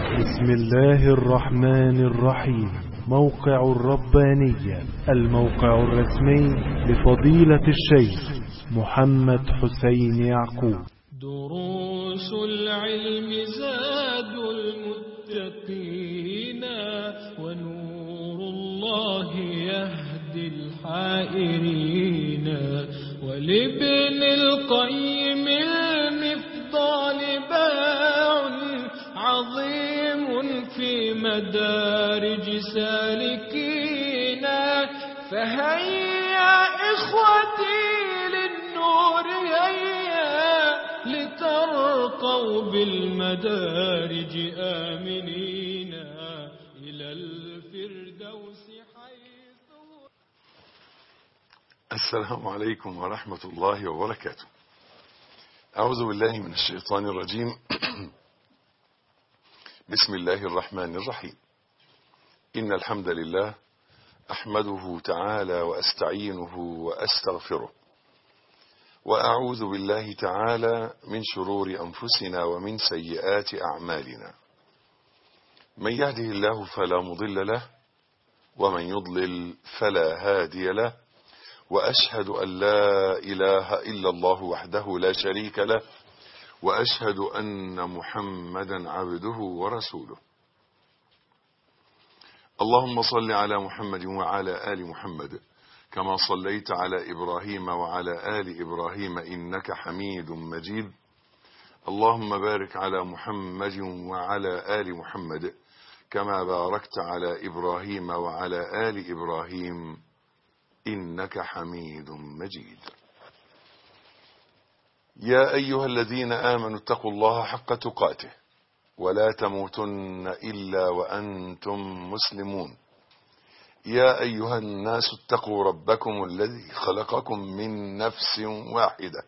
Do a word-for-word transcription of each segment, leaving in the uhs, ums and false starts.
بسم الله الرحمن الرحيم. موقع الربانية، الموقع الرسمي لفضيلة الشيخ محمد حسين يعقوب. دروس العلم زاد المتقين، ونور الله يهدي الحائرين. ولابن القيم المفضال باع عظيم في مدارج سالكين. فهيا إخوتي للنور هيا، لترقوا بالمدارج آمنين إلى الفردوس حيث. السلام عليكم ورحمة الله وبركاته. أعوذ بالله من الشيطان الرجيم. بسم الله الرحمن الرحيم. إن الحمد لله أحمده تعالى وأستعينه وأستغفره، وأعوذ بالله تعالى من شرور أنفسنا ومن سيئات أعمالنا. من يهده الله فلا مضل له، ومن يضلل فلا هادي له. وأشهد أن لا إله إلا الله وحده لا شريك له، وأشهد أن محمدا عبده ورسوله. اللهم صل على محمد وعلى آل محمد كما صليت على إبراهيم وعلى آل إبراهيم إنك حميد مجيد. اللهم بارك على محمد وعلى آل محمد كما باركت على إبراهيم وعلى آل إبراهيم إنك حميد مجيد. يا أيها الذين آمنوا اتقوا الله حق تقاته، ولا تموتن إلا وأنتم مسلمون. يا أيها الناس اتقوا ربكم الذي خلقكم من نفس واحدة.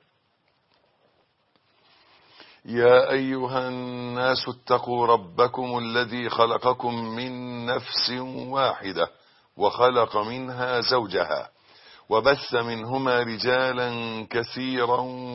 يا أيها الناس اتقوا ربكم الذي خلقكم من نفس واحدة، وخلق منها زوجها، وبث منهما رجالا كثيرا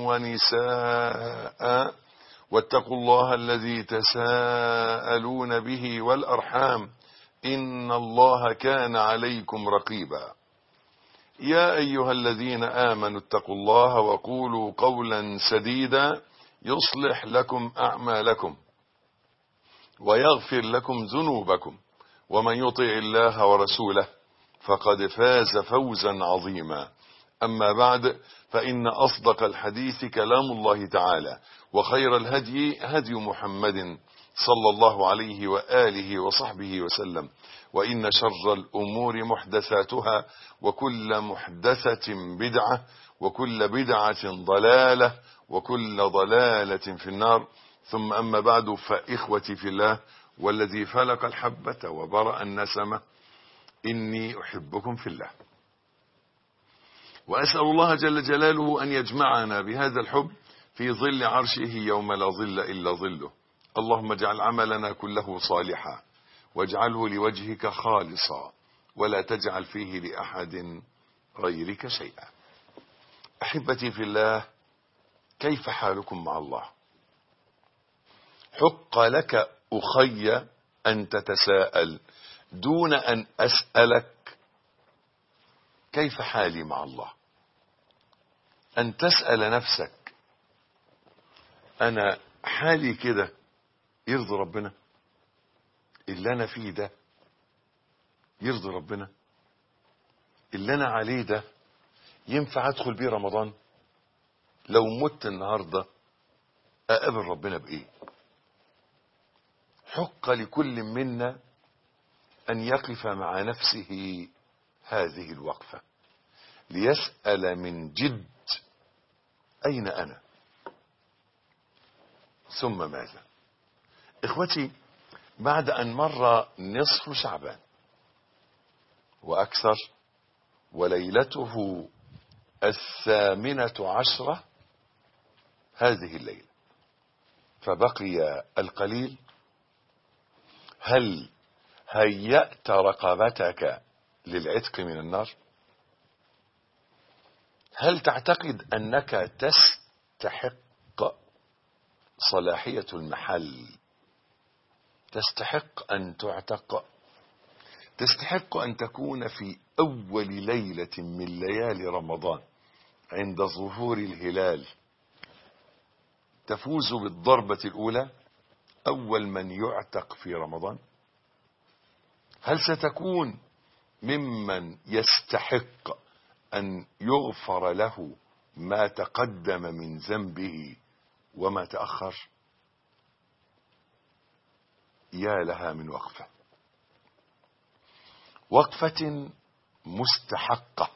ونساء. واتقوا الله الذي تساءلون به والأرحام، إن الله كان عليكم رقيبا. يا أيها الذين آمنوا اتقوا الله وقولوا قولا سديدا يصلح لكم أعمالكم ويغفر لكم ذنوبكم، ومن يطع الله ورسوله فقد فاز فوزا عظيما. أما بعد، فإن أصدق الحديث كلام الله تعالى، وخير الهدي هدي محمد صلى الله عليه وآله وصحبه وسلم. وإن شر الأمور محدثاتها، وكل محدثة بدعة، وكل بدعة ضلالة، وكل ضلالة في النار. ثم أما بعد، فإخوتي في الله والذي فلق الحبة وبرأ النسمة، إني أحبكم في الله، وأسأل الله جل جلاله أن يجمعنا بهذا الحب في ظل عرشه يوم لا ظل إلا ظله. اللهم اجعل عملنا كله صالحا، واجعله لوجهك خالصا، ولا تجعل فيه لأحد غيرك شيئا. أحبتي في الله، كيف حالكم مع الله؟ حق لك أخي أن تتساءل دون أن أسألك كيف حالي مع الله. أن تسأل نفسك، أنا حالي كده يرضي ربنا؟ اللي أنا فيه ده يرضي ربنا؟ اللي أنا عليه ده ينفع أدخل بيه رمضان؟ لو مت النهاردة أقابل ربنا بإيه؟ حق لكل منا أن يقف مع نفسه هذه الوقفة، ليسأل من جد أين أنا، ثم ماذا؟ إخوتي، بعد أن مر نصف شعبان وأكثر، وليلته الثامنة عشرة هذه الليلة، فبقي القليل. هل هيأت رقبتك للعتق من النار؟ هل تعتقد أنك تستحق صلاحية المحل تستحق أن تعتق، تستحق أن تكون في أول ليلة من ليالي رمضان عند ظهور الهلال تفوز بالضربة الأولى أول من يعتق في رمضان. هل ستكون ممن يستحق أن يغفر له ما تقدم من ذنبه وما تأخر؟ يا لها من وقفة، وقفة مستحقة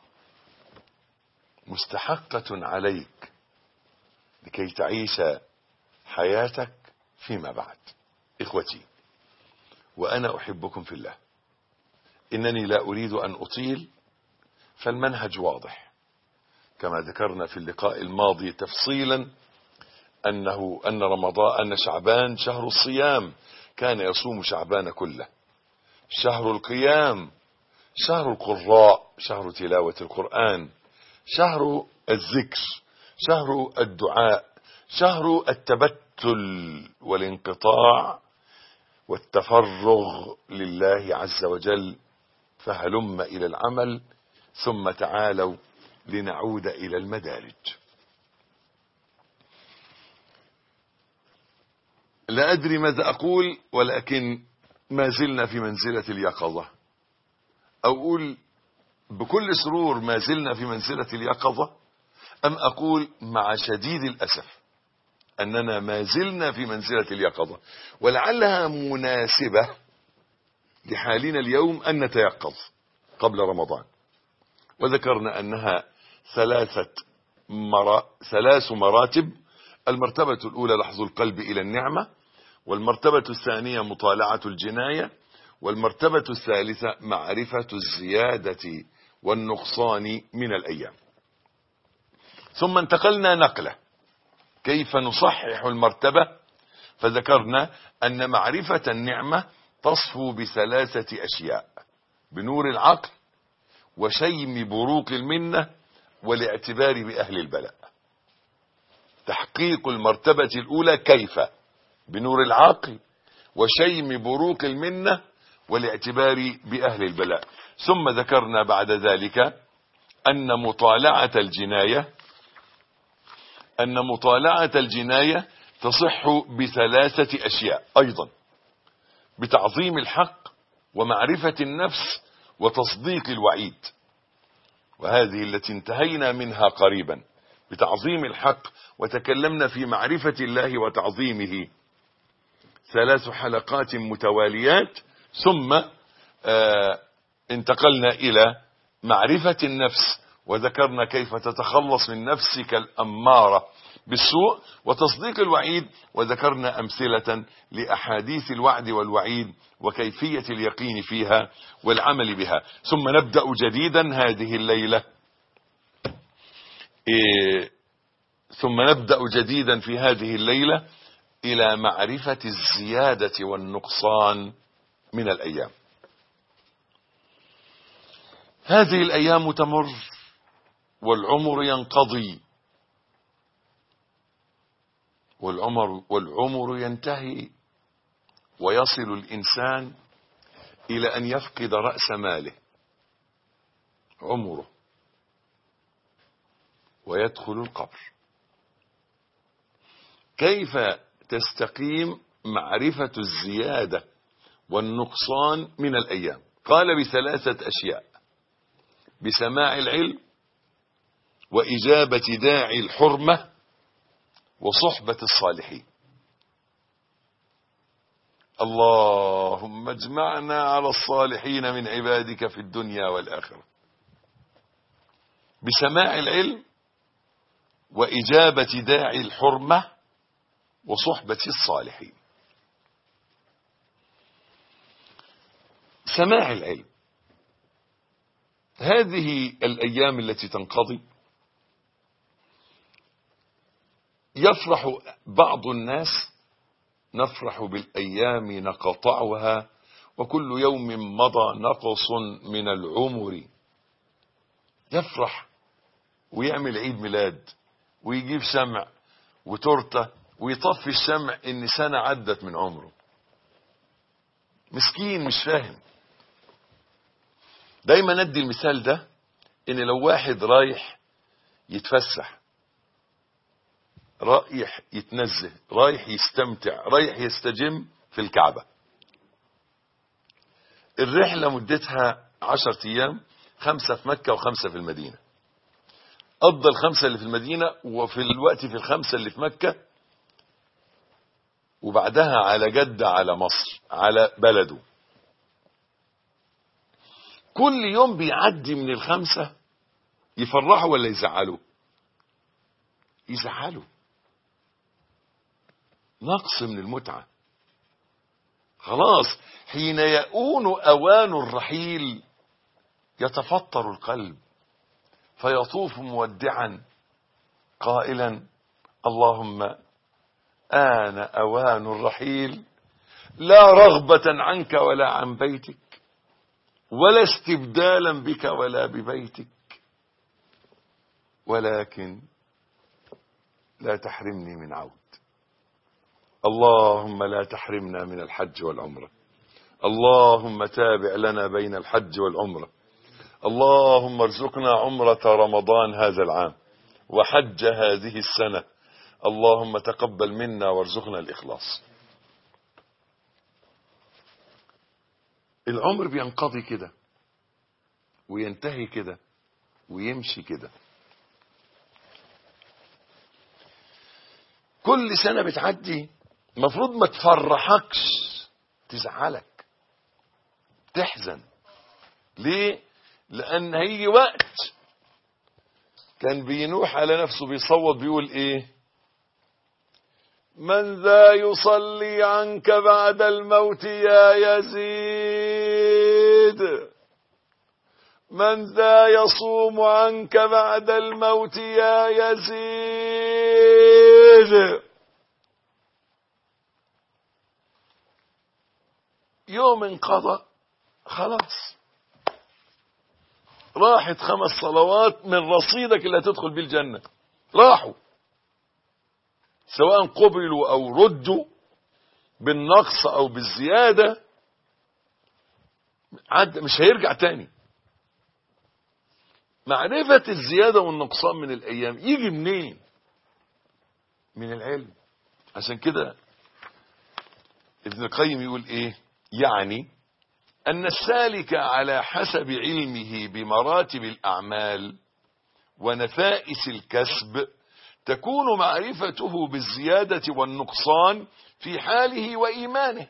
مستحقة عليك لكي تعيش حياتك فيما بعد. إخوتي وأنا أحبكم في الله، إنني لا أريد أن أطيل، فالمنهج واضح كما ذكرنا في اللقاء الماضي تفصيلا أنه أن رمضان أن شعبان شهر الصيام، كان يصوم شعبان كله، شهر القيام، شهر القراء، شهر تلاوة القرآن، شهر الذكر، شهر الدعاء، شهر التبتل والانقطاع والتفرغ لله عز وجل. فهلم إلى العمل ثم تعالوا لنعود إلى المدارج. لا أدري ماذا أقول، ولكن ما زلنا في منزلة اليقظة، أو أقول بكل سرور ما زلنا في منزلة اليقظة، أم أقول مع شديد الأسف أننا ما زلنا في منزلة اليقظة، ولعلها مناسبة لحالنا اليوم أن نتيقظ قبل رمضان. وذكرنا أنها ثلاثة مرا... ثلاث مراتب. المرتبة الأولى لحظ القلب إلى النعمة، والمرتبة الثانية مطالعة الجناية، والمرتبة الثالثة معرفة الزيادة والنقصان من الأيام. ثم انتقلنا نقلة كيف نصحح المرتبة، فذكرنا أن معرفة النعمة تصفو بثلاثة أشياء: بنور العقل، وشيم بروق المنة، والاعتبار بأهل البلاء. تحقيق المرتبة الأولى كيف؟ بنور العقل، وشيم بروق المنة، والاعتبار بأهل البلاء. ثم ذكرنا بعد ذلك أن مطالعة الجناية أن مطالعة الجناية تصح بثلاثة أشياء أيضا: بتعظيم الحق، ومعرفة النفس، وتصديق الوعيد. وهذه التي انتهينا منها قريبا، بتعظيم الحق، وتكلمنا في معرفة الله وتعظيمه ثلاث حلقات متواليات. ثم آه انتقلنا إلى معرفة النفس، وذكرنا كيف تتخلص من نفسك الأمارة بالسوء، وتصديق الوعيد، وذكرنا أمثلة لأحاديث الوعد والوعيد وكيفية اليقين فيها والعمل بها. ثم نبدأ جديدا هذه الليلة إيه ثم نبدأ جديدا في هذه الليلة إلى معرفة الزيادة والنقصان من الأيام. هذه الأيام تمر والعمر ينقضي، والعمر, والعمر ينتهي، ويصل الإنسان إلى أن يفقد رأس ماله عمره ويدخل القبر. كيف تستقيم معرفة الزيادة والنقصان من الأيام؟ قال بثلاثة أشياء: بسماع العلم، وإجابة داعي الحرمة، وصحبة الصالحين. اللهم اجمعنا على الصالحين من عبادك في الدنيا والآخرة. بسماع العلم، وإجابة داعي الحرمة، وصحبة الصالحين. سماع العلم، هذه الأيام التي تنقضي يفرح بعض الناس، نفرح بالأيام نقطعها، وكل يوم مضى نقص من العمر. يفرح ويعمل عيد ميلاد ويجيب شمع وتورته ويطفي الشمع إن سنة عدت من عمره. مسكين مش فاهم. دايما ندي المثال ده، ان لو واحد رايح يتفسح، رايح يتنزه، رايح يستمتع، رايح يستجم في الكعبة، الرحلة مدتها عشرة ايام، خمسة في مكة وخمسة في المدينة. قضى الخمسة اللي في المدينة وفي الوقت في الخمسة اللي في مكة، وبعدها على جدة، على مصر، على بلده. كل يوم بيعدي من الخمسة يفرحوا ولا يزعلوا؟ يزعلوا. نقص من المتعة. خلاص حين يؤون أوان الرحيل يتفطر القلب، فيطوف مودعا قائلا اللهم آن أوان الرحيل، لا رغبة عنك ولا عن بيتك، ولا استبدالا بك ولا ببيتك، ولكن لا تحرمني من عود. اللهم لا تحرمنا من الحج والعمرة. اللهم تابع لنا بين الحج والعمرة. اللهم ارزقنا عمرة رمضان هذا العام وحج هذه السنة. اللهم تقبل منا وارزقنا الإخلاص. العمر بينقضي كده وينتهي كده ويمشي كده. كل سنة بتعدي مفروض ما تفرحكش، تزعلك، تحزن. ليه؟ لأن هيجي وقت كان بينوح على نفسه بيصوت بيقول ايه؟ من ذا يصلي عنك بعد الموت يا يزيد، من ذا يصوم عنك بعد الموت يا يزيد. يوم انقضى خلاص، راحت خمس صلوات من رصيدك اللي هتدخل بيه الجنة، راحوا، سواء قبلوا او ردوا بالنقص او بالزيادة، عد مش هيرجع تاني. معرفة الزيادة والنقصان من الايام يجي منين؟ من العلم. عشان كده ابن القيم يقول ايه؟ يعني أن السالك على حسب علمه بمراتب الأعمال ونفائس الكسب تكون معرفته بالزيادة والنقصان في حاله وإيمانه.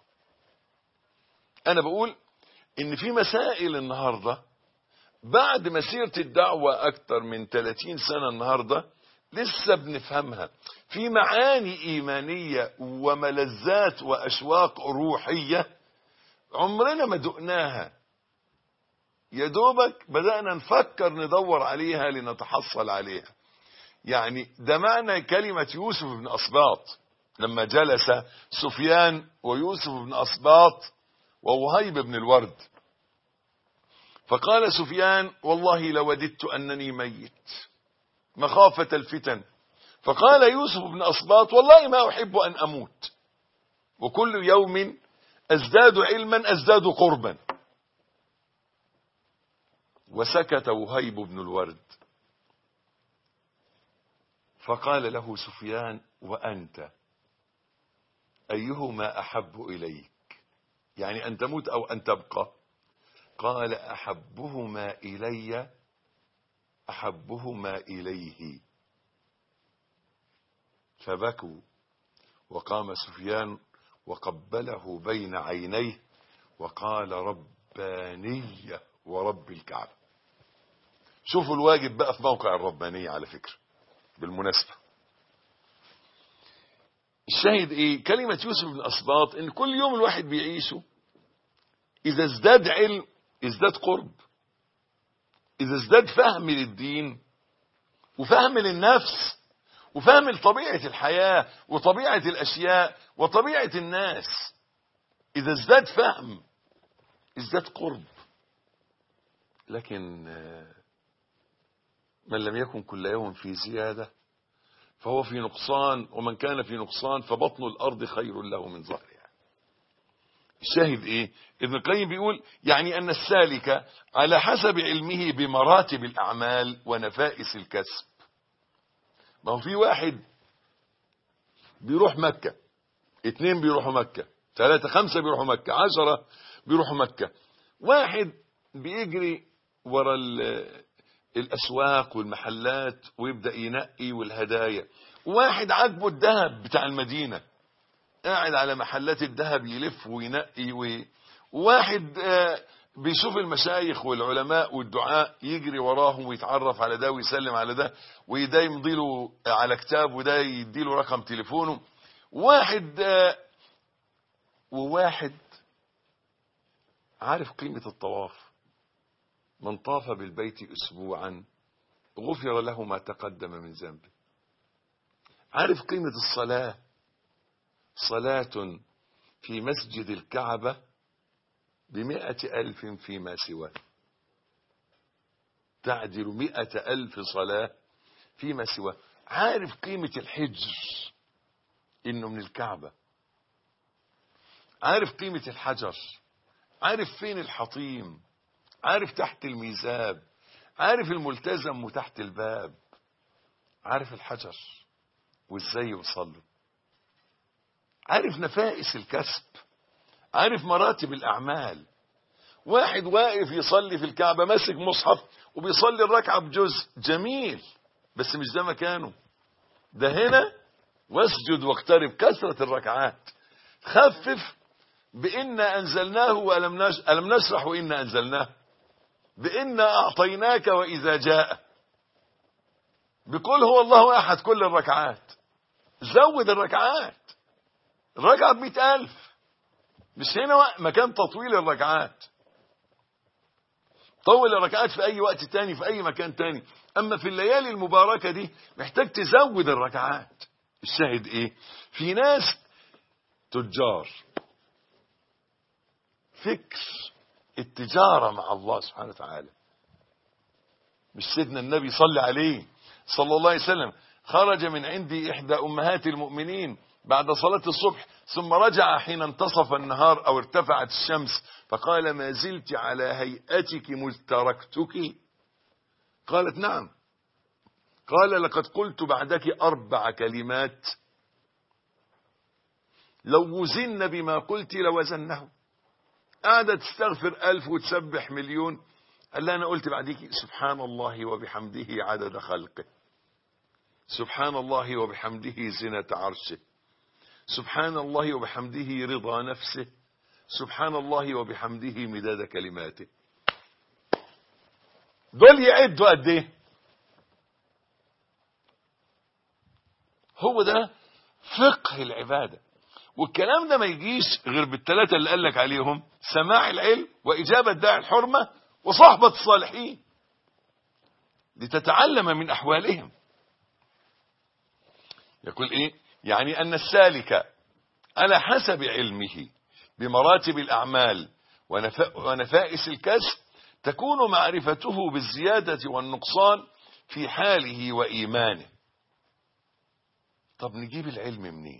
أنا بقول إن في مسائل النهاردة بعد مسيرة الدعوة أكثر من ثلاثين سنة النهاردة لسه بنفهمها، في معاني إيمانية وملذات وأشواق روحية عمرنا ما دقناها، يا دوبك بدأنا نفكر ندور عليها لنتحصل عليها. يعني ده معنى كلمة يوسف بن أسباط لما جلس سفيان ويوسف بن أسباط ووهيب بن الورد، فقال سفيان والله لوددت أنني ميت مخافة الفتن، فقال يوسف بن أسباط والله ما أحب أن أموت، وكل يوم أزداد علما أزداد قربا. وسكت وهيب بن الورد، فقال له سفيان وأنت أيهما أحب إليك؟ يعني أن تموت أو أن تبقى؟ قال أحبهما إلي أحبهما إليه. فبكوا، وقام سفيان وقبله بين عينيه وقال ربانية ورب الكعبة. شوفوا الواجب بقى في موقع الربانية على فكرة بالمناسبة. الشاهد ايه؟ كلمة يوسف بن أسباط ان كل يوم الواحد بيعيشه اذا ازداد علم ازداد قرب، اذا ازداد فهم للدين وفهم للنفس وفهم لطبيعة الحياة وطبيعة الاشياء وطبيعة الناس، اذا ازداد فهم ازداد قرب. لكن من لم يكن كل يوم في زيادة فهو في نقصان، ومن كان في نقصان فبطن الأرض خير له من ظهرها. الشاهد ايه؟ ابن القيم بيقول يعني ان السالك على حسب علمه بمراتب الاعمال ونفائس الكسب. ما هو في واحد بيروح مكة، اتنين بيروحوا مكة، ثلاثة خمسة بيروحوا مكة، عشرة بيروحوا مكة. واحد بيجري ورا الاسواق والمحلات ويبدأ ينقي والهدايا. واحد عاجبه الذهب بتاع المدينة، قاعد على محلات الذهب يلف وينقي. وواحد بيشوف المشايخ والعلماء والدعاء يجري وراهم ويتعرف على ده ويسلم على ده، وده يمضيله على كتاب وده يديله رقم تليفونه. واحد وواحد عارف قيمة الطواف، من طاف بالبيت اسبوعا غفر له ما تقدم من ذنبه. عارف قيمة الصلاة، صلاة في مسجد الكعبة بمئة ألف فيما سواه، تعدل مئة ألف صلاة فيما سواه. عارف قيمة الحجر إنه من الكعبة، عارف قيمة الحجر، عارف فين الحطيم، عارف تحت الميزاب، عارف الملتزم وتحت الباب، عارف الحجر وازاي يوصل له، عارف نفائس الكسب، عارف مراتب الأعمال. واحد واقف يصلي في الكعبة ماسك مصحف وبيصلي الركعة بجزء جميل، بس مش ده مكانه، ده هنا واسجد واقترب، كثرة الركعات. خفف بإنا أنزلناه وألم نش... ألم نشرح وإنا أنزلناه، بإنا أعطيناك وإذا جاء، بقول هو الله أحد كل الركعات. زود الركعات، الركعة بمئة ألف، مش هنا مكان تطويل الركعات. طول الركعات في أي وقت تاني في أي مكان تاني، أما في الليالي المباركة دي محتاج تزود الركعات. الشاهد إيه؟ في ناس تجار، فكر التجارة مع الله سبحانه وتعالى. مش سيدنا النبي صلى عليه صلى الله عليه وسلم خرج من عندي إحدى أمهات المؤمنين بعد صلاة الصبح، ثم رجع حين انتصف النهار أو ارتفعت الشمس، فقال ما زلت على هيئتك مذ تركتك؟ قالت نعم. قال لقد قلت بعدك أربع كلمات لو وزن بما قلت لوزنه. قعدت تستغفر ألف وتسبح مليون. قال لها أنا قلت بعدك سبحان الله وبحمده عدد خلقه، سبحان الله وبحمده زنة عرشه، سبحان الله وبحمده رضا نفسه، سبحان الله وبحمده مداد كلماته. دول يعدوا قد ايه؟ هو ده فقه العبادة. والكلام ده ما يجيش غير بالثلاثة اللي قال لك عليهم: سماع العلم، وإجابة داعي الحرمة، وصحبة الصالحين، لتتعلم من أحوالهم. يقول إيه؟ يعني أن السالك على حسب علمه بمراتب الأعمال ونفائس الكسب تكون معرفته بالزيادة والنقصان في حاله وإيمانه. طب نجيب العلم منين؟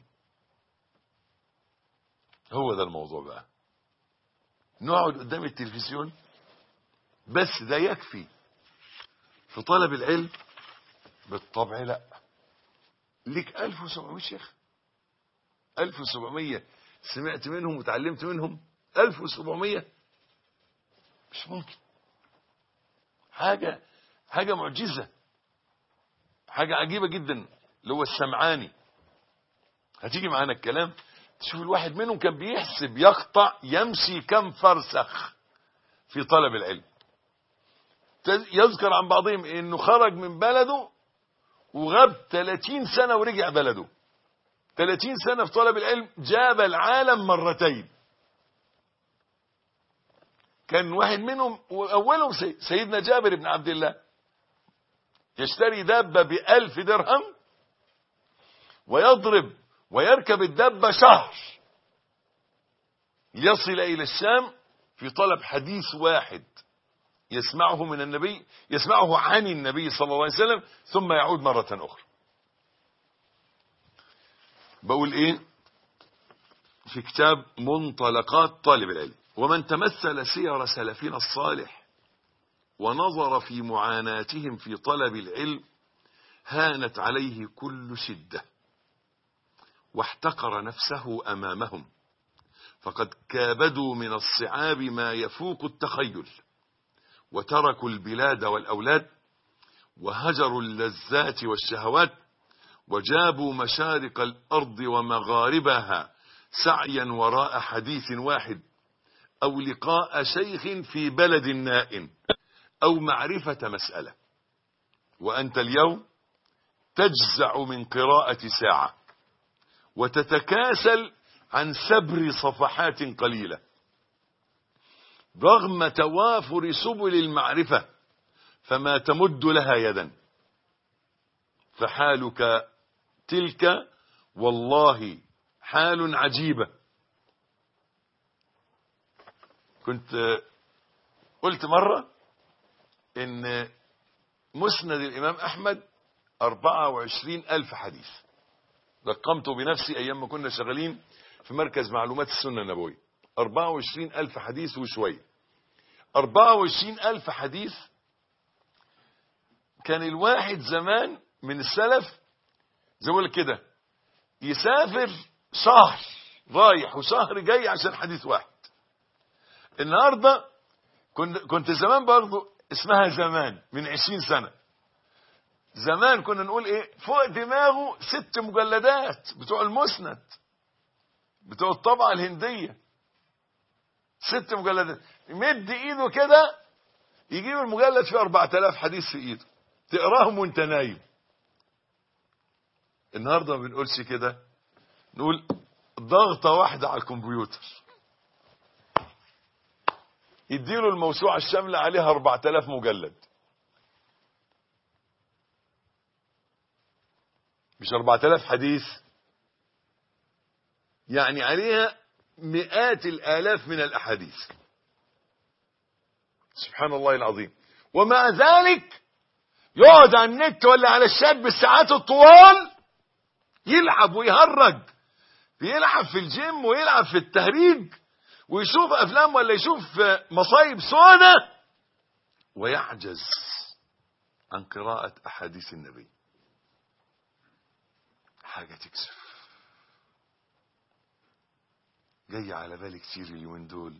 هو ده الموضوع بقى. نقعد قدام التلفزيون بس ده يكفي في طلب العلم؟ بالطبع لا. ليك ألف وسبعمائة شيخ، ألف وسبعمائة سمعت منهم وتعلمت منهم، ألف وسبعمائة مش ممكن. حاجة حاجة معجزة، حاجة عجيبة جدا. اللي هو السمعاني، هتيجي معانا الكلام تشوف الواحد منهم كان بيحسب يقطع يمشي كم فرسخ في طلب العلم. يذكر عن بعضهم انه خرج من بلده وغاب ثلاثين سنة ورجع بلده. ثلاثين سنة في طلب العلم، جاب العالم مرتين. كان واحد منهم وأولهم سيدنا جابر بن عبد الله يشتري دابة بألف درهم ويضرب ويركب الدابة شهر ليصل إلى الشام في طلب حديث واحد يسمعه من النبي، يسمعه عن النبي صلى الله عليه وسلم، ثم يعود مرة أخرى. بقول إيه؟ في في كتاب منطلقات طالب العلم: ومن تمثل سير سلفنا الصالح ونظر في معاناتهم في طلب العلم هانت عليه كل شدة واحتقر نفسه أمامهم، فقد كابدوا من الصعاب ما يفوق التخيل، وتركوا البلاد والأولاد، وهجروا اللذات والشهوات، وجابوا مشارق الأرض ومغاربها سعيا وراء حديث واحد، أو لقاء شيخ في بلد نائم، أو معرفة مسألة. وأنت اليوم تجزع من قراءة ساعة، وتتكاسل عن سبر صفحات قليلة، رغم توافر سبل المعرفة، فما تمد لها يدا. فحالك تلك والله حال عجيبة. كنت قلت مرة ان مسند الامام احمد اربعة وعشرين الف حديث، رقمته بنفسي ايام ما كنا شغالين في مركز معلومات السنة النبوية. اربعة وعشرين الف حديث وشوية. اربعة وعشرين الف حديث. كان الواحد زمان من السلف زي ما كده يسافر شهر رايح وشهر جاي عشان حديث واحد. النهاردة كنت, كنت زمان برضو اسمها زمان من عشرين سنة. زمان كنا نقول ايه فوق دماغه ست مجلدات بتوع المسند بتوع الطبعة الهندية، ست مجلدات يمد ايده كده يجيب المجلد فيه اربعة الاف حديث في ايده تقراهم وانت نايم. النهاردة ما بنقولش كده، نقول ضغطة واحدة على الكمبيوتر يديله الموسوعة الشاملة عليها اربعة الاف مجلد. مش اربعة الاف حديث، يعني عليها مئات الالاف من الاحاديث. سبحان الله العظيم. ومع ذلك يقعد على النت ولا على الشات بالساعات الطوال يلعب ويهرج، بيلعب في الجيم ويلعب في التهريج ويشوف افلام ولا يشوف مصايب سودة، ويعجز عن قراءة احاديث النبي. حاجة تكسف. جاي على بالي كتير اليومين دول،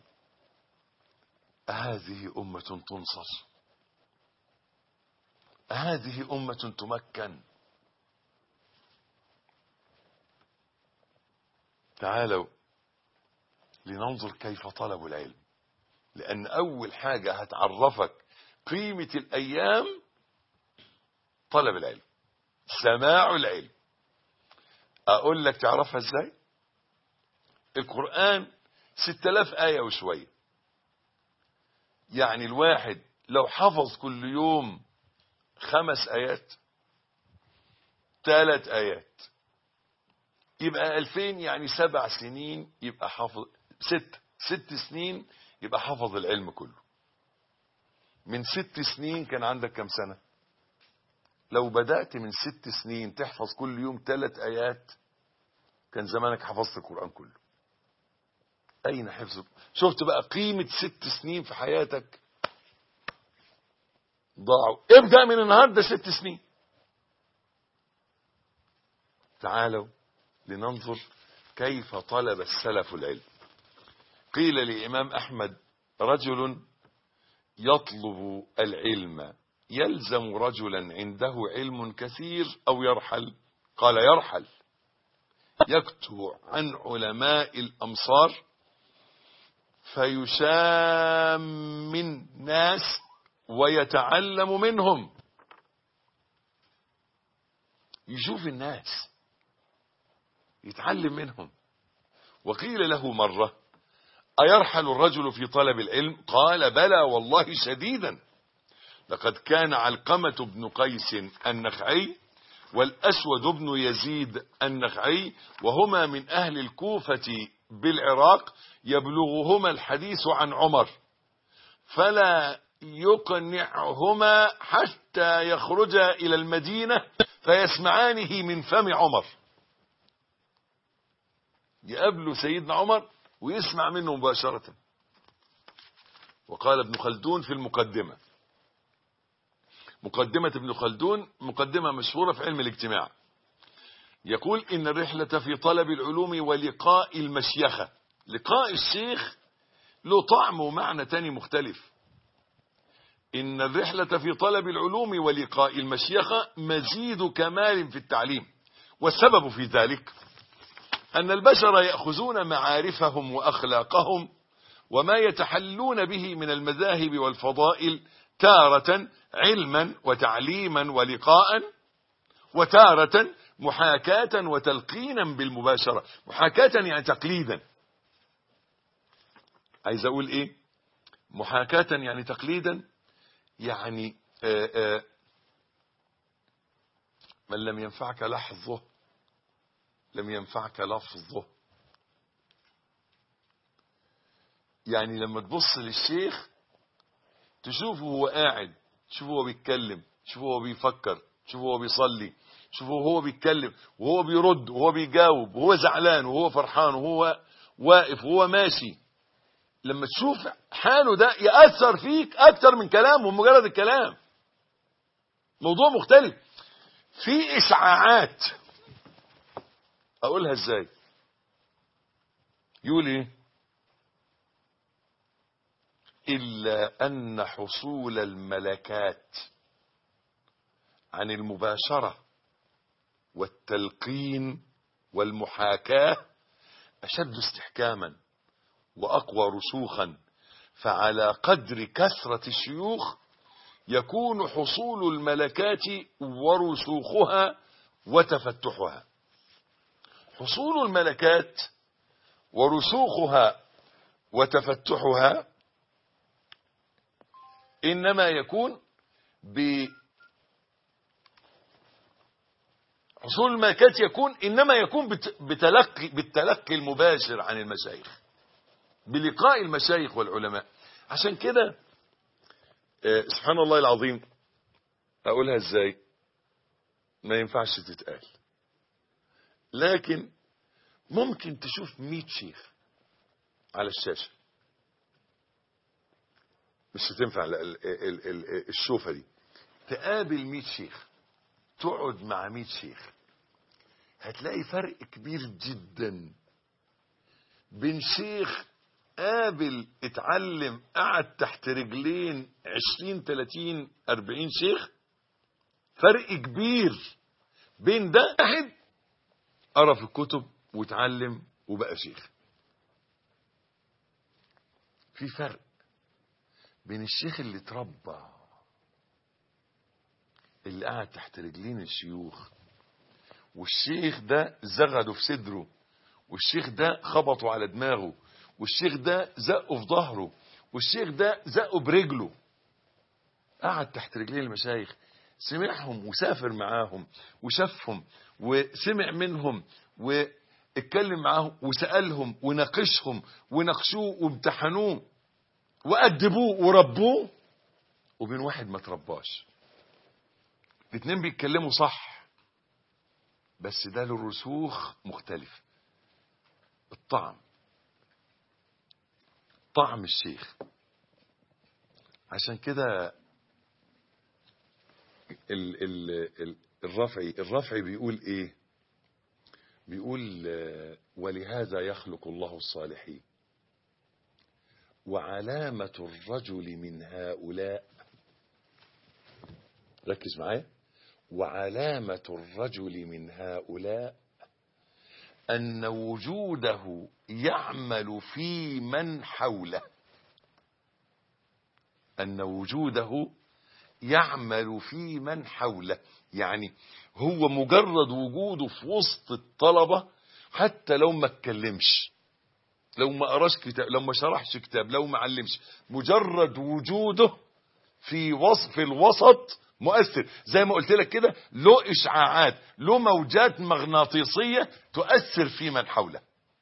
هذه أمة تنصر، هذه أمة تمكن. تعالوا لننظر كيف طلبوا العلم، لأن أول حاجة هتعرفك قيمة الأيام طلب العلم، سماع العلم. أقول لك تعرفها إزاي؟ القرآن ستة آلاف آية وشوية، يعني الواحد لو حفظ كل يوم خمس آيات ثلاث آيات يبقى ألفين، يعني سبع سنين يبقى حافظ، ست ست سنين يبقى حفظ العلم كله. من ست سنين كان عندك كم سنة؟ لو بدأت من ست سنين تحفظ كل يوم ثلاث آيات كان زمانك حفظت القرآن كله. أين حفظك؟ شفت بقى قيمة ست سنين في حياتك ضاعوا. ابدأ من النهاردة ست سنين. تعالوا لننظر كيف طلب السلف العلم. قيل لإمام أحمد: رجل يطلب العلم يلزم رجلا عنده علم كثير أو يرحل؟ قال: يرحل، يكتب عن علماء الأمصار فيشام الناس ويتعلم منهم. يشوف الناس يتعلم منهم. وقيل له مرة: أيرحل الرجل في طلب العلم؟ قال: بلى والله شديدا، لقد كان علقمة بن قيس النخعي والأسود بن يزيد النخعي وهما من أهل الكوفة بالعراق يبلغهما الحديث عن عمر، فلا يقنعهما حتى يخرجا إلى المدينة فيسمعانه من فم عمر. يقابله سيدنا عمر ويسمع منه مباشرة. وقال ابن خلدون في المقدمة، مقدمة ابن خلدون مقدمة مشهورة في علم الاجتماع، يقول إن الرحلة في طلب العلوم ولقاء المشيخة. لقاء الشيخ له طعم ومعنى تاني مختلف. إن الرحلة في طلب العلوم ولقاء المشيخة مزيد كمال في التعليم، والسبب في ذلك أن البشر يأخذون معارفهم وأخلاقهم وما يتحلون به من المذاهب والفضائل تارة علما وتعليما ولقاء، وتارة محاكاة وتلقينا بالمباشرة. محاكاة يعني تقليدا. عايز أقول إيه؟ محاكاة يعني تقليدا، يعني آآ آآ من لم ينفعك لحظه لم ينفعك لفظه. يعني لما تبص للشيخ تشوفه هو قاعد، تشوفه هو بيتكلم، تشوفه هو بيفكر، تشوفه هو بيصلي، تشوفه هو بيتكلم وهو بيرد وهو بيجاوب وهو زعلان وهو فرحان وهو واقف وهو ماشي. لما تشوف حاله ده يأثر فيك أكتر من كلامه ومجرد الكلام. موضوع مختلف. في إشعاعات، أقولها إزاي؟ يقول إيه؟ إلا أن حصول الملكات عن المباشرة والتلقين والمحاكاة أشد استحكاما وأقوى رسوخا، فعلى قدر كثرة الشيوخ يكون حصول الملكات ورسوخها وتفتحها. حصول الملكات ورسوخها وتفتحها إنما يكون ب حصول الملكات يكون إنما يكون بتلقي بالتلقي المباشر عن المشايخ، بلقاء المشايخ والعلماء. عشان كده سبحان الله العظيم، أقولها إزاي؟ ما ينفعش تتقال، لكن ممكن تشوف مئة شيخ على الشاشة، مش هتنفع الشوفة دي. تقابل مئة شيخ، تقعد مع مئة شيخ، هتلاقي فرق كبير جدا بين شيخ قابل اتعلم قعد تحت رجلين عشرين تلاتين أربعين شيخ. فرق كبير بين ده واحد قرأ في الكتب واتعلم وبقى شيخ. في فرق بين الشيخ اللي اتربى، اللي قعد تحت رجلين الشيوخ، والشيخ ده زغده في صدره، والشيخ ده خبطه على دماغه، والشيخ ده زقه في ظهره، والشيخ ده زقه برجله. قعد تحت رجلين المشايخ، سمعهم وسافر معاهم وشافهم وسمع منهم واتكلم معاهم وسألهم وناقشهم وناقشوه وامتحنوه وأدبوه وربوه. وبين واحد ما ترباش، الاثنين بيتكلموا صح، بس ده له رسوخ مختلف. الطعم، طعم الشيخ. عشان كده ال ال ال الرافعي الرافعي بيقول ايه؟ بيقول ولهذا يخلق الله الصالحين، وعلامة الرجل من هؤلاء، ركز معايا، وعلامة الرجل من هؤلاء أن وجوده يعمل في من حوله. أن وجوده يعمل في من حوله، يعني هو مجرد وجوده في وسط الطلبة، حتى لو ما اتكلمش، لو ما قراش كتاب، لو ما شرحش كتاب، لو ما علمش، مجرد وجوده في وصف الوسط مؤثر. زي ما قلت لك كده، له إشعاعات، له موجات مغناطيسية تؤثر في من حوله،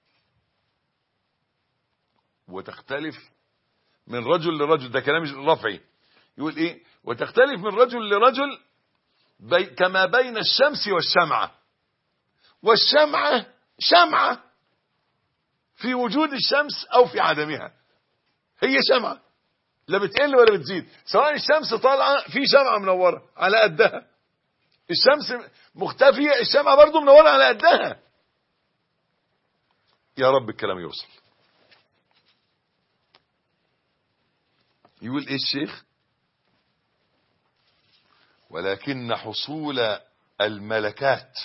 وتختلف من رجل لرجل. ده كلام رفعي. يقول ايه؟ وتختلف من رجل لرجل بي كما بين الشمس والشمعة. والشمعة شمعة في وجود الشمس أو في عدمها. هي شمعة لا بتقل ولا بتزيد، سواء الشمس طالعة في شمعة منورة على قدها، الشمس مختفية الشمعة برضو منورة على قدها. يا رب الكلام يوصل. يقول ايه الشيخ؟ ولكن حصول الملكات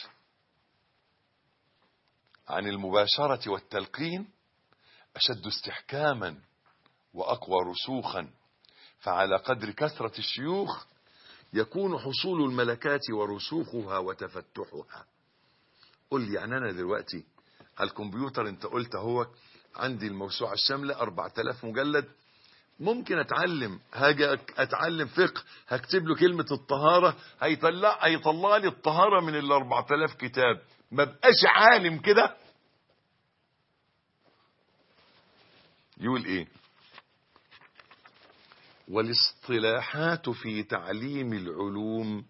عن المباشرة والتلقين أشد استحكاما وأقوى رسوخا، فعلى قدر كثرة الشيوخ يكون حصول الملكات ورسوخها وتفتحها. قل لي يعني أنا دلوقتي على الكمبيوتر انت قلت هو عندي الموسوعة الشاملة أربعة آلاف مجلد، ممكن اتعلم هاجي اتعلم فقه هكتب له كلمة الطهارة هيطلع هيطلع لي الطهارة من ال أربعة آلاف كتاب، ما بقاش عالم كده. يقول ايه؟ والاصطلاحات في تعليم العلوم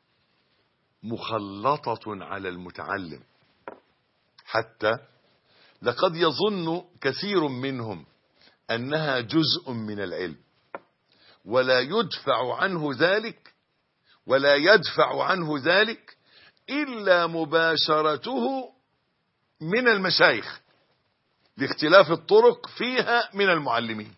مخلطة على المتعلم، حتى لقد يظن كثير منهم أنها جزء من العلم، ولا يدفع عنه ذلك ولا يدفع عنه ذلك إلا مباشرته من المشايخ لاختلاف الطرق فيها من المعلمين.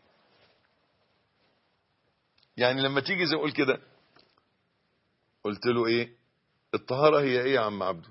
يعني لما تيجي زي اقول كده قلت له ايه الطهارة هي ايه يا عم عبده؟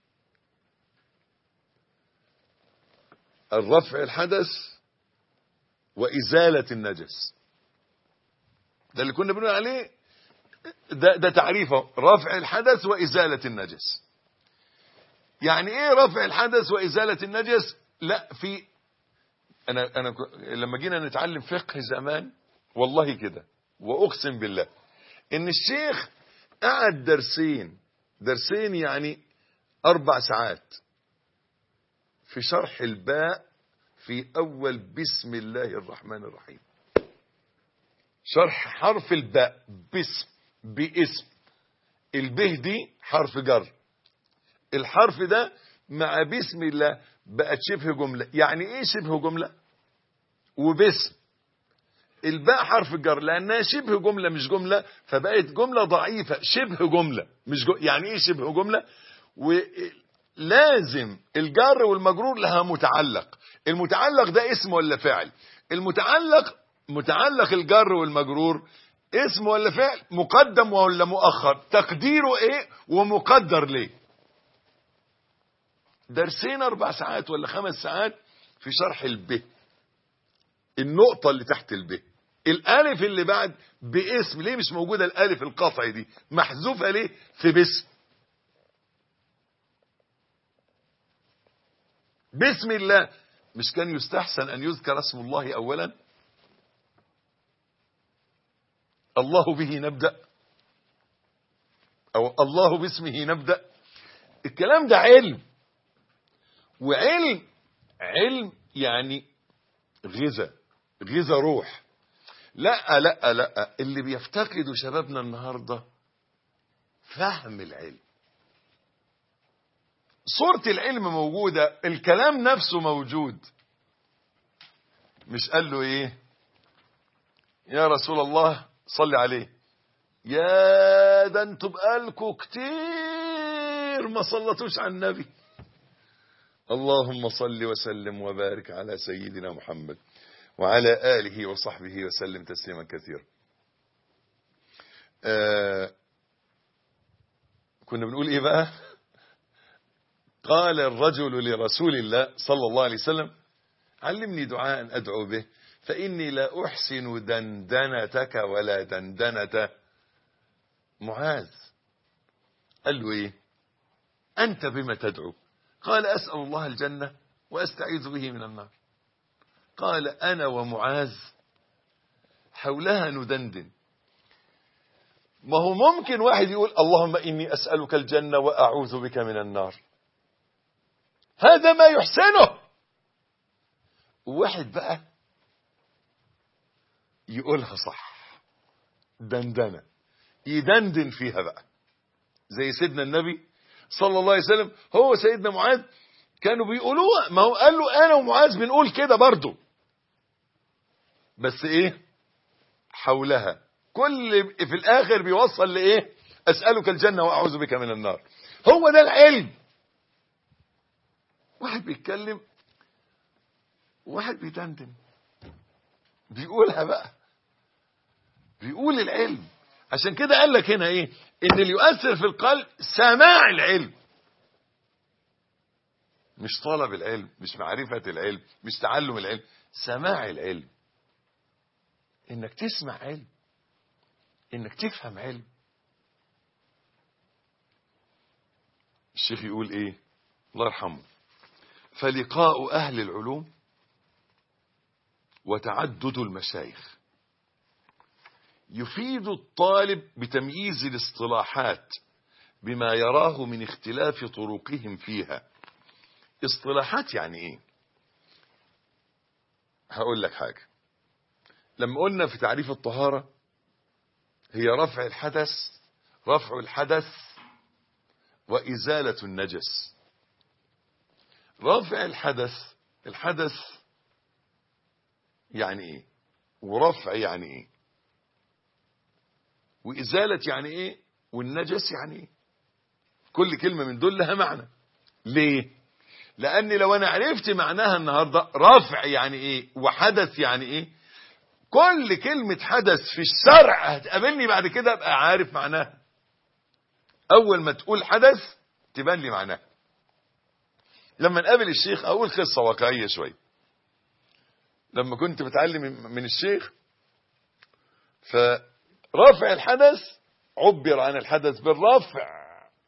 الرفع الحدث وإزالة النجس، ده اللي كنا بنقول عليه، ده, ده تعريفه، رفع الحدث وإزالة النجس. يعني ايه رفع الحدث وإزالة النجس؟ لا في انا انا لما جينا نتعلم فقه زمان والله كده واقسم بالله ان الشيخ قعد درسين درسين يعني اربع ساعات في شرح الباء في اول بسم الله الرحمن الرحيم. شرح حرف الباء باسم باسم البه دي حرف جر، الحرف ده مع بسم الله بقت شبه جملة. يعني ايه شبه جملة؟ وباسم الباء حرف جر لانها شبه جملة مش جملة، فبقت جملة ضعيفة شبه جملة مش جملة. يعني ايه شبه جملة؟ ولازم الجر والمجرور لها متعلق، المتعلق ده اسم ولا فعل؟ المتعلق متعلق الجر والمجرور اسم ولا فعل؟ مقدم ولا مؤخر؟ تقديره ايه ومقدر ليه؟ درسين اربع ساعات ولا خمس ساعات في شرح الب، النقطة اللي تحت الب، الالف اللي بعد باسم، ليه مش موجودة الالف القطعي دي محذوفة ليه في باسم؟ بسم الله مش كان يستحسن ان يذكر اسم الله اولا؟ الله به نبدأ او الله باسمه نبدأ. الكلام ده علم، وعلم علم يعني غذاء غذاء روح. لا لا لا اللي بيفتقدوا شبابنا النهاردة فهم العلم. صورة العلم موجودة، الكلام نفسه موجود. مش قال له ايه يا رسول الله صلي عليه؟ يا ده انتوا بقالكوا كتير ما صلتوش على النبي. اللهم صل وسلم وبارك على سيدنا محمد وعلى آله وصحبه وسلم تسليما كثيرا. آه كنا بنقول ايه بقى؟ قال الرجل لرسول الله صلى الله عليه وسلم علمني دعاء أدعو به فإني لا أحسن دندنتك ولا دندنة معاذ. قال له ايه؟ أنت بما تدعو؟ قال أسأل الله الجنة وأستعيذ به من النار. قال أنا ومعاذ حولها ندندن. ما هو ممكن واحد يقول اللهم إني أسألك الجنة وأعوذ بك من النار، هذا ما يحسنه. وواحد بقى يقولها صح دندنة، يدندن فيها بقى زي سيدنا النبي صلى الله عليه وسلم. هو سيدنا معاذ كانوا بيقولوها، ما هو قال له انا ومعاذ بنقول كده برضو، بس ايه حولها، كل في الاخر بيوصل لايه؟ اسألك الجنة واعوذ بك من النار. هو ده العلم. واحد بيتكلم واحد بيدندن بيقولها بقى، بيقول العلم. عشان كده قال لك هنا ايه؟ ان اللي يؤثر في القلب سماع العلم، مش طلب العلم، مش معرفة العلم، مش تعلم العلم، سماع العلم. انك تسمع علم، انك تفهم علم. الشيخ يقول ايه الله يرحمه: فلقاء اهل العلوم وتعدد المشايخ يفيد الطالب بتمييز الاصطلاحات بما يراه من اختلاف طرقهم فيها. اصطلاحات يعني ايه؟ هقول لك حاجة. لما قلنا في تعريف الطهارة هي رفع الحدث رفع الحدث وإزالة النجس. رفع الحدث، الحدث يعني ايه؟ ورفع يعني ايه؟ وإزالة يعني ايه؟ والنجس يعني ايه؟ كل كلمة من دول لها معنى. ليه؟ لأن لو أنا عرفت معناها النهاردة، رفع يعني ايه وحدث يعني ايه، كل كلمة حدث في الشرع هتقابلني بعد كده ابقى عارف معناها. أول ما تقول حدث تبان لي معناها. لما نقابل الشيخ أقول قصة واقعية شوية. لما كنت بتعلم من الشيخ، فرفع الحدث عبر عن الحدث بالرفع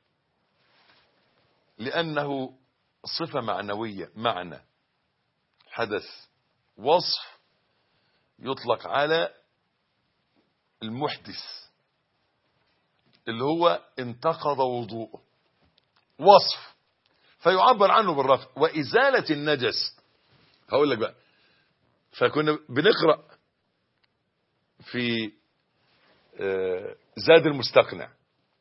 لأنه صفة معنوية، معنى حدث وصف يطلق على المحدث اللي هو انتقض وضوءه، وصف فيعبر عنه بالرفع. وإزالة النجس هقول لك بقى. فكنا بنقرأ في زاد المستقنع.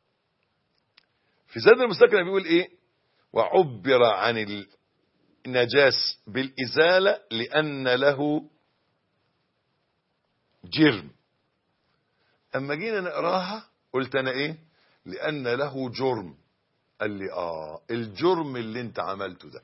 في زاد المستقنع بيقول ايه؟ وعبر عن النجاس بالإزالة لأن له جرم. اما جينا نقراها قلت انا ايه؟ لأن له جرم. قال لي اه الجرم اللي انت عملته ده.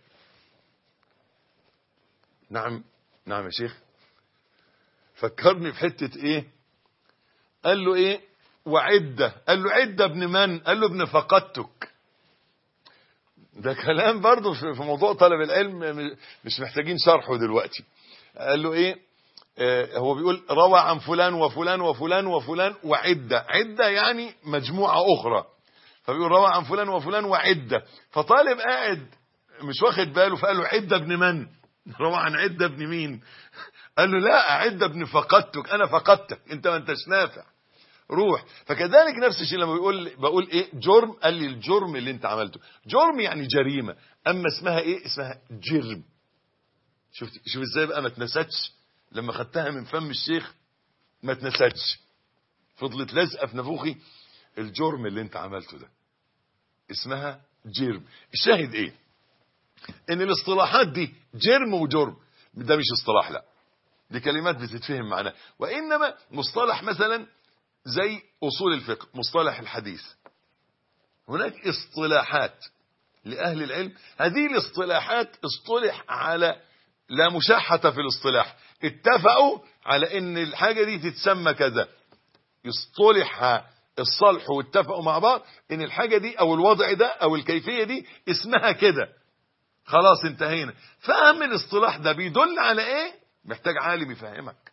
نعم نعم يا شيخ. فكرني في حتة ايه؟ قال له ايه؟ وعدة. قال له عدة ابن من؟ قال له ابن فقدتك. ده كلام برضو في موضوع طلب العلم مش محتاجين شرحه دلوقتي. قال له ايه؟ آه هو بيقول روى عن فلان وفلان وفلان وفلان وعدة. عدة يعني مجموعة اخرى. فبيقول روى عن فلان وفلان وعدة. فطالب قاعد مش واخد باله فقال له عدة ابن من؟ روى عن عدة ابن مين؟ قال له لا عدة ابن فقدتك، انا فقدتك، انت ما انتش نافع، روح. فكذلك نفس الشيء لما بيقول بقول ايه جرم، قال لي الجرم اللي انت عملته. جرم يعني جريمة، اما اسمها ايه؟ اسمها جرم. شفت شوف ازاي بقى ما اتنستش لما خدتها من فم الشيخ، ما اتنستش، فضلت لازقه في نافوخي. الجرم اللي انت عملته ده اسمها جرم. الشاهد ايه؟ ان الاصطلاحات دي جرم وجرم ده مش اصطلاح، لا دي كلمات بتتفهم معناها. وانما مصطلح مثلا زي اصول الفقه، مصطلح الحديث، هناك اصطلاحات لأهل العلم. هذه الاصطلاحات اصطلح على لا مشاحة في الاصطلاح، اتفقوا على ان الحاجة دي تتسمى كذا، يصطلح الصلح واتفقوا مع بعض ان الحاجة دي او الوضع ده او الكيفية دي اسمها كده، خلاص انتهينا. فهم الاصطلاح ده بيدل على ايه؟ محتاج عالم يفهمك،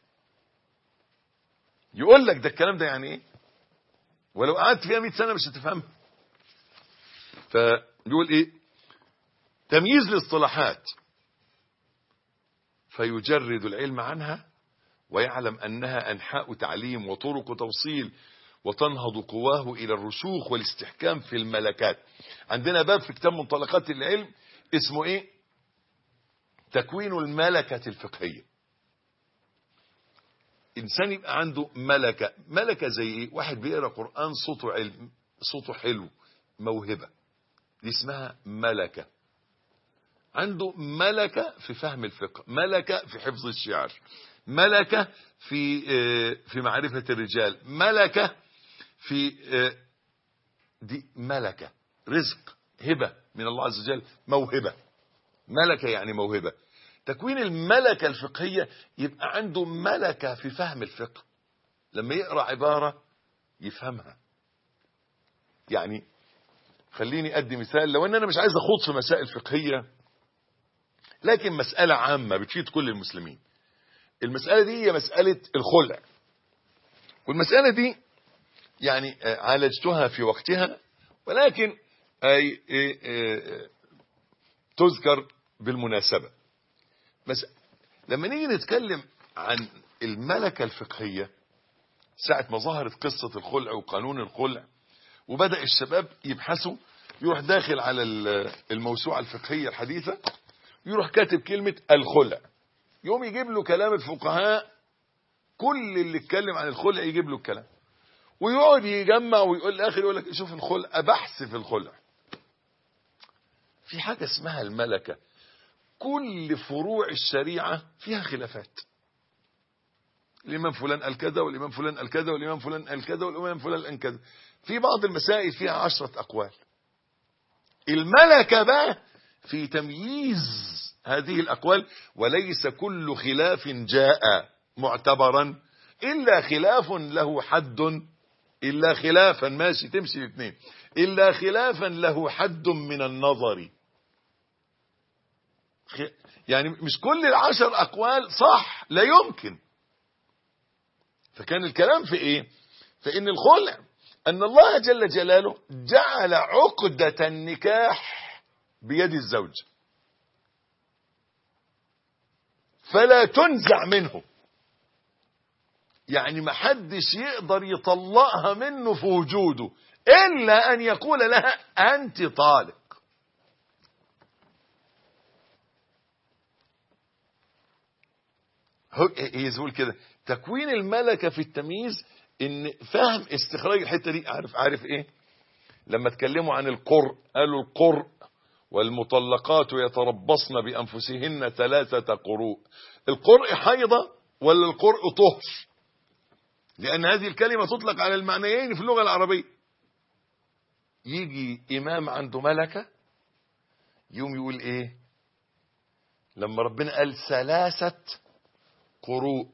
يقول لك ده الكلام ده يعني ايه، ولو قعدت فيها مئة سنة مش هتفهمها. فبيقول ايه؟ تمييز الاصطلاحات فيجرد العلم عنها ويعلم انها انحاء تعليم وطرق توصيل وتنهض قواه الى الرسوخ والاستحكام في الملكات. عندنا باب في كتاب منطلقات العلم اسمه ايه؟ تكوين الملكة الفقهية. انسان يبقى عنده ملكة. ملكة زي ايه؟ واحد بيقرأ قرآن صوته علم، صوته حلو، موهبة، دي اسمها ملكة. عنده ملكة في فهم الفقه، ملكة في حفظ الشعر، ملكة في في معرفة الرجال، ملكة في دي ملكة رزق هبة من الله عز وجل، موهبة. ملكة يعني موهبة. تكوين الملكة الفقهية يبقى عنده ملكة في فهم الفقه، لما يقرأ عبارة يفهمها. يعني خليني أدي مثال، لو أن أنا مش عايز أخوض في مسائل فقهية لكن مسألة عامة بتفيد كل المسلمين. المسألة دي هي مسألة الخلع، والمسألة دي يعني عالجتها في وقتها، ولكن أي تذكر بالمناسبة. بس لما نيجي نتكلم عن الملكة الفقهية، ساعة ما ظهرت قصة الخلع وقانون الخلع وبدأ الشباب يبحثوا، يروح داخل على الموسوعة الفقهية الحديثة، يروح كاتب كلمة الخلع، يوم يجيب له كلام الفقهاء، كل اللي اتكلم عن الخلع يجيب له الكلام، ويقعد يجمع ويقول الاخر يقول لك شوف الخلع، بحث في الخلع. في حاجة اسمها الملكة، كل فروع الشريعة فيها خلافات. الإمام فلان قال كذا، والإمام فلان قال كذا، والإمام فلان قال كذا، والإمام فلان قال كذا. في بعض المسائل فيها عشرة أقوال. الملكة بقى في تمييز هذه الأقوال، وليس كل خلاف جاء معتبرا إلا خلاف له حد، إلا خلافا ماشي تمشي الاثنين، إلا خلافا له حد من النظر. يعني مش كل العشر أقوال صح، لا يمكن. فكان الكلام في إيه؟ فإن الخلع أن الله جل جلاله جعل عقدة النكاح بيد الزوج فلا تنزع منه، يعني ما حدش يقدر يطلقها منه في وجوده إلا أن يقول لها أنت طالق. هي يقول كده. تكوين الملكة في التمييز ان فهم استخراج الحتة دي. عارف عارف ايه لما اتكلموا عن القرء، قالوا القرء والمطلقات يتربصن بأنفسهن ثلاثة قروء. القرء حيضة ولا القرء طهر؟ لأن هذه الكلمة تطلق على المعنيين في اللغة العربية. يجي إمام عنده ملكة يوم يقول إيه لما ربنا قال ثلاثة قروء،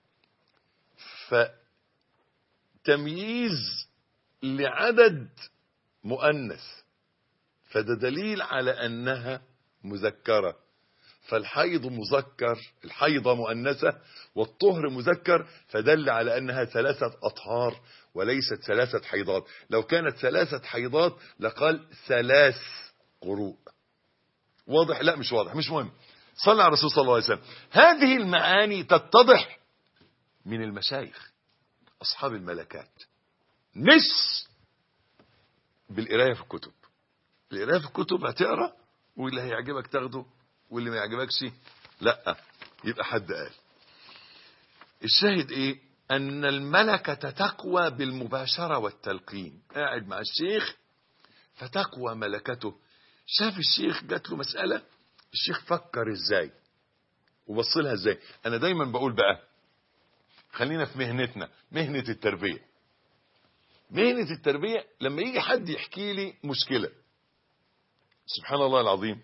فتمييز لعدد مؤنث، فده دليل على أنها مذكرة. فالحيض مذكر، الحيضة مؤنثة، والطهر مذكر، فدل على أنها ثلاثة أطهار وليست ثلاثة حيضات. لو كانت ثلاثة حيضات لقال ثلاث قروء. واضح؟ لا مش واضح، مش مهم. صلى على الرسول صلى الله عليه وسلم. هذه المعاني تتضح من المشايخ أصحاب الملكات، مش بالقراية في الكتب. القراية في الكتب هتقرأ واللي هيعجبك تاخده واللي ما يعجبكش لا، يبقى حد قال. الشاهد ايه؟ ان الملكة تقوى بالمباشرة والتلقين. قاعد مع الشيخ فتقوى ملكته. شاف الشيخ جات له مسألة، الشيخ فكر ازاي وبص لها ازاي. انا دايما بقول بقى خلينا في مهنتنا، مهنة التربية. مهنة التربية لما يجي حد يحكي لي مشكلة، سبحان الله العظيم،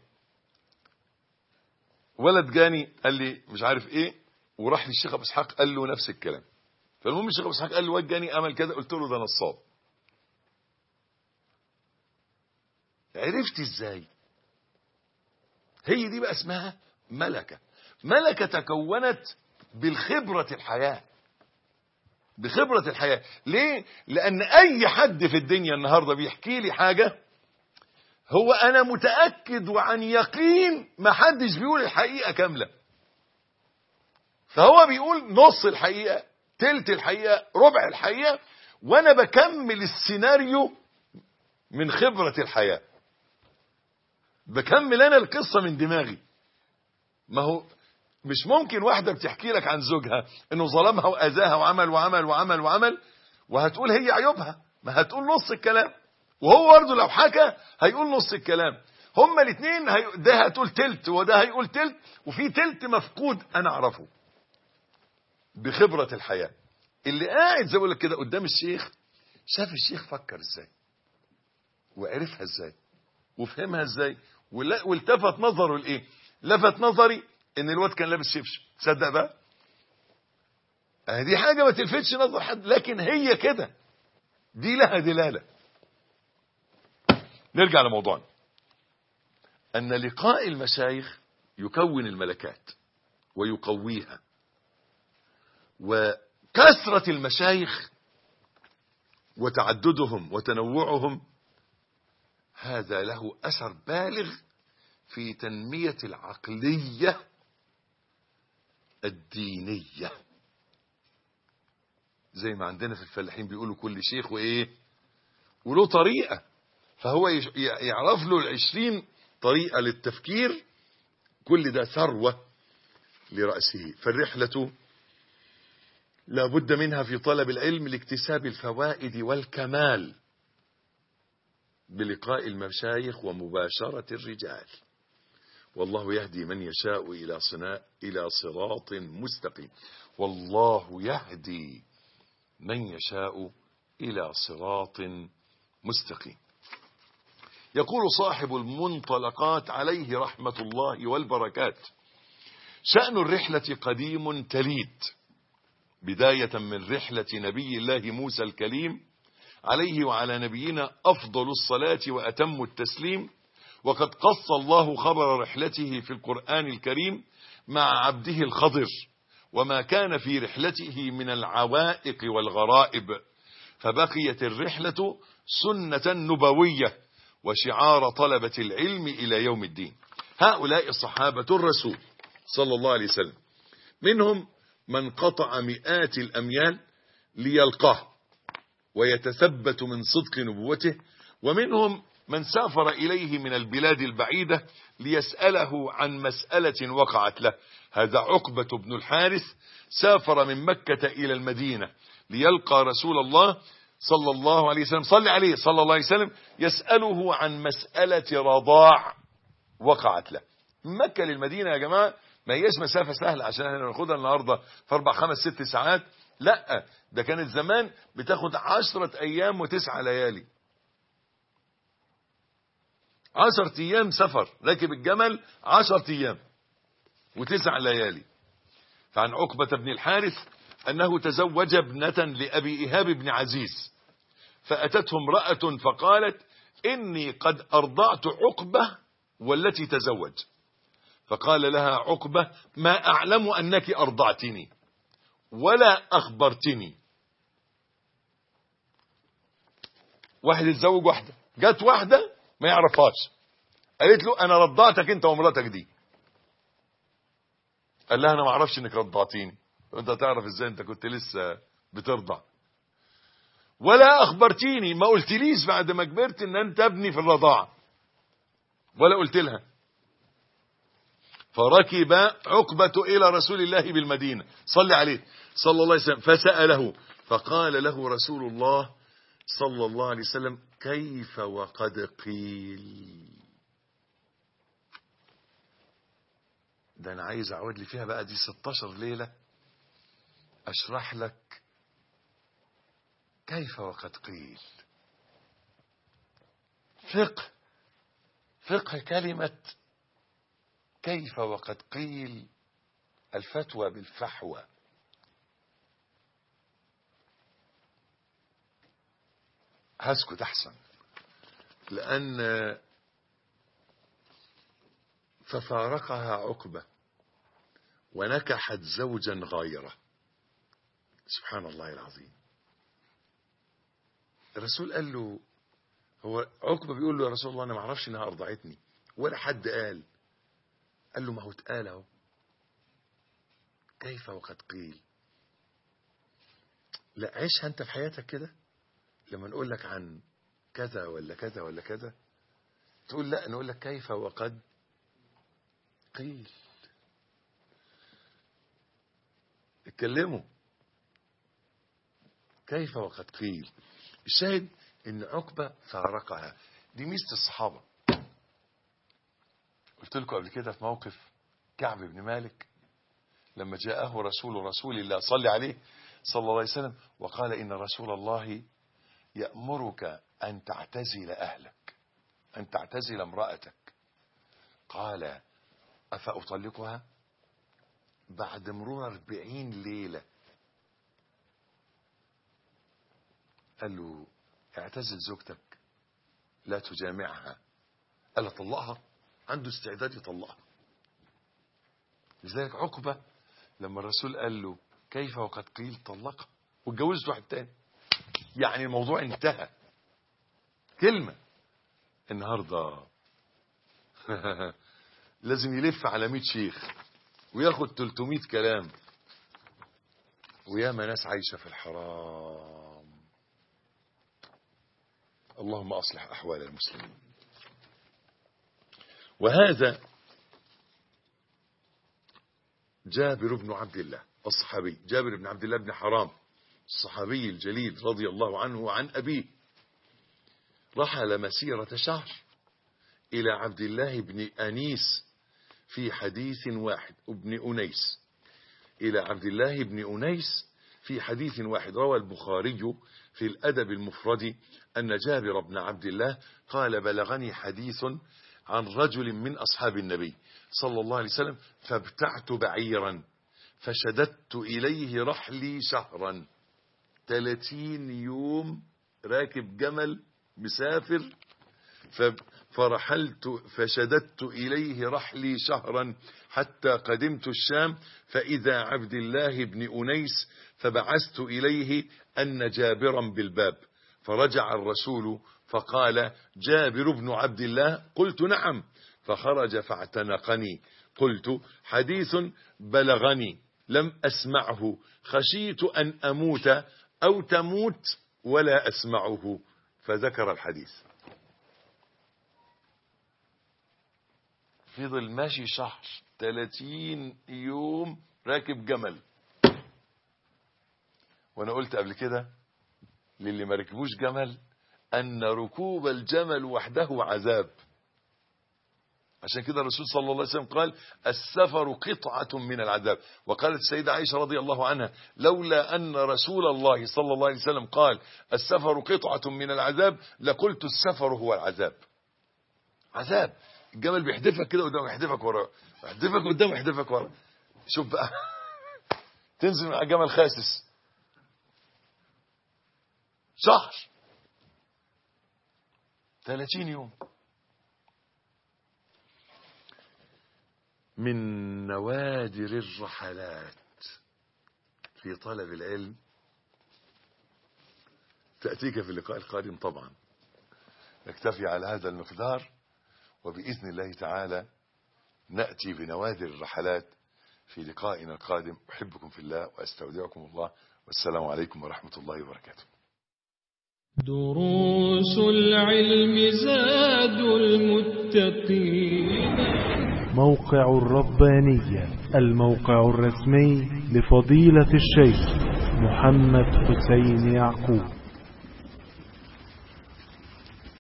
ولد جاني قال لي مش عارف ايه، وراح للشيخ ابو اسحاق قال له نفس الكلام. فالمهم الشيخ ابو اسحاق قال له واد جاني عمل كذا، قلت له ده نصاب. عرفت ازاي؟ هي دي بقى اسمها ملكة. ملكة تكونت بالخبرة الحياة، بخبرة الحياة. ليه؟ لأن أي حد في الدنيا النهاردة بيحكي لي حاجة هو أنا متأكد وعن يقين ما حدش بيقول الحقيقة كاملة، فهو بيقول نص الحقيقة، تلت الحقيقة، ربع الحقيقة، وأنا بكمل السيناريو من خبرة الحياة، بكمل أنا القصة من دماغي. ما هو مش ممكن واحدة بتحكي لك عن زوجها انه ظلمها واذاها وعمل وعمل وعمل وعمل وهتقول هي عيوبها، ما هتقول نص الكلام، وهو برضه لو حكى هيقول نص الكلام. هما الاثنين هي... ده هتقول تلت وده هيقول تلت، وفي تلت مفقود انا اعرفه بخبرة الحياة. اللي قاعد زي لك كده قدام الشيخ شاف الشيخ فكر ازاي وعرفها ازاي وفهمها ازاي والتفت نظره لايه. لفت نظري ان الواد كان لابس شبشب. تصدق بقى دي حاجة ما تلفتش نظر حد، لكن هي كده، دي لها دلالة. نرجع لموضوعنا. أن لقاء المشايخ يكون الملكات ويقويها، وكثرة المشايخ وتعددهم وتنوعهم هذا له أثر بالغ في تنمية العقلية الدينية. زي ما عندنا في الفلاحين بيقولوا كل شيخ وإيه وله طريقة، فهو يعرف له العشرين طريقة للتفكير، كل ده ثروة لرأسه. فالرحلة لا بد منها في طلب العلم لاكتساب الفوائد والكمال بلقاء المشايخ ومباشرة الرجال. والله يهدي من يشاء إلى صناء إلى صراط مستقيم. والله يهدي من يشاء إلى صراط مستقيم. يقول صاحب المنطلقات عليه رحمة الله والبركات: شأن الرحلة قديم تليد، بداية من رحلة نبي الله موسى الكليم عليه وعلى نبينا أفضل الصلاة وأتم التسليم. وقد قص الله خبر رحلته في القرآن الكريم مع عبده الخضر وما كان في رحلته من العوائق والغرائب، فبقيت الرحلة سنة نبوية وشعار طلبة العلم إلى يوم الدين. هؤلاء صحابة الرسول صلى الله عليه وسلم، منهم من قطع مئات الأميال ليلقاه ويتثبت من صدق نبوته، ومنهم من سافر إليه من البلاد البعيدة ليسأله عن مسألة وقعت له. هذا عقبة بن الحارث سافر من مكة إلى المدينة ليلقى رسول الله صلى الله عليه وسلم صلى عليه صلى الله عليه وسلم يسأله عن مسألة رضاع وقعت له. من مكة للمدينة يا جماعة ما هيش مسافة سهلة عشان احنا ناخدها النهاردة في أربع خمس ست ساعات، لا ده كانت زمان بتاخد عشرة أيام وتسعة ليالي. عشرة أيام سفر، راكب الجمل عشرة أيام وتسع ليالي. فعن عقبة بن الحارث أنه تزوج ابنة لأبي إيهاب بن عزيز، فأتته امرأة فقالت: إني قد أرضعت عقبة والتي تزوج. فقال لها عقبة: ما أعلم أنك أرضعتني ولا أخبرتني. واحد يتزوج واحدة، جت واحدة ما يعرفهاش قالت له: أنا رضعتك أنت ومراتك دي. قال لها: أنا ما أعرفش إنك رضعتيني. أنت تعرف إزاي؟ أنت كنت لسه بترضع. ولا أخبرتيني، ما قلتليش بعد ما كبرت إن أنت ابني في الرضاعة، ولا قلت لها. فركب عقبة إلى رسول الله بالمدينة صلى عليه صلى الله عليه وسلم فسأله، فقال له رسول الله صلى الله عليه وسلم: كيف وقد قيل. ده أنا عايز أعود لي فيها بقى دي ستاشر ليلة أشرح لك كيف وقد قيل. فقه فقه كلمة كيف وقد قيل، الفتوى بالفحوى. هسكت أحسن، لأن ففارقها عقبة ونكحت زوجا غيره. سبحان الله العظيم. الرسول قال له، هو عقبة بيقول له: يا رسول الله أنا ما اعرفش إنها أرضعتني ولا حد قال. قال له: ما هو اتقال اهو، كيف وقد قيل. لا عيشها أنت في حياتك كده، لما نقول لك عن كذا ولا كذا ولا كذا تقول لا، نقول لك كيف وقد قيل. اتكلموا كيف وقد قيل. الشاهد ان عقبة فارقها. دي ميزة الصحابة، قلت لكم قبل كده في موقف كعب بن مالك لما جاءه رسول رسول الله صلى عليه صلى الله عليه وسلم وقال إن رسول الله يأمرك أن تعتزل أهلك، أن تعتزل امرأتك. قال أفأطلقها؟ بعد مرور أربعين ليلة قال له اعتزل زوجتك لا تجامعها. قال له طلقها، عنده استعداد يطلقها. لذلك عقبة لما الرسول قال له كيف وقد قيل طلقها واتجوزت واحد تاني، يعني الموضوع انتهى. كلمة النهاردة لازم يلف على مئة شيخ وياخد ثلاثمئة كلام، وياما ناس عايشة في الحرام. اللهم أصلح أحوال المسلمين. وهذا جابر بن عبد الله الصحابي، جابر بن عبد الله بن حرام الصحابي الجليل رضي الله عنه وعن أبيه، رحل مسيرة شهر إلى عبد الله بن أنيس في حديث واحد ابن أنيس إلى عبد الله بن أنيس في حديث واحد. روى البخاري في الأدب المفرد أن جابر بن عبد الله قال بلغني حديث عن رجل من أصحاب النبي صلى الله عليه وسلم فابتعت بعيرا فشددت إليه رحلي شهرا. ثلاثين يوم راكب جمل مسافر، فرحلت فشددت إليه رحلي شهرا حتى قدمت الشام فإذا عبد الله بن أنيس فبعثت إليه أن جابرا بالباب، فرجع الرسول فقال جابر بن عبد الله؟ قلت نعم. فخرج فاعتنقني. قلت حديث بلغني لم أسمعه خشيت أن أموت أو تموت ولا أسمعه، فذكر الحديث. فضل ماشي شهر، ثلاثين يوم راكب جمل. وانا قلت قبل كده للي ما ركبوش جمل ان ركوب الجمل وحده عذاب. عشان كده الرسول صلى الله عليه وسلم قال السفر قطعة من العذاب. وقالت السيدة عائشة رضي الله عنها لولا أن رسول الله صلى الله عليه وسلم قال السفر قطعة من العذاب لقلت السفر هو العذاب. عذاب. الجمل بيحدفك كده قدام يحدفك ورا، يحدفك قدام يحدفك ورا. شوف بقى تنزل مع جمل خاسس شهر، ثلاثين يوم. من نوادر الرحلات في طلب العلم تأتيك في اللقاء القادم طبعا. نكتفي على هذا المقدار، وبإذن الله تعالى نأتي بنوادر الرحلات في لقائنا القادم. أحبكم في الله وأستودعكم الله، والسلام عليكم ورحمة الله وبركاته. دروس العلم زاد المتقين. موقع الربانية، الموقع الرسمي لفضيلة الشيخ محمد حسين يعقوب.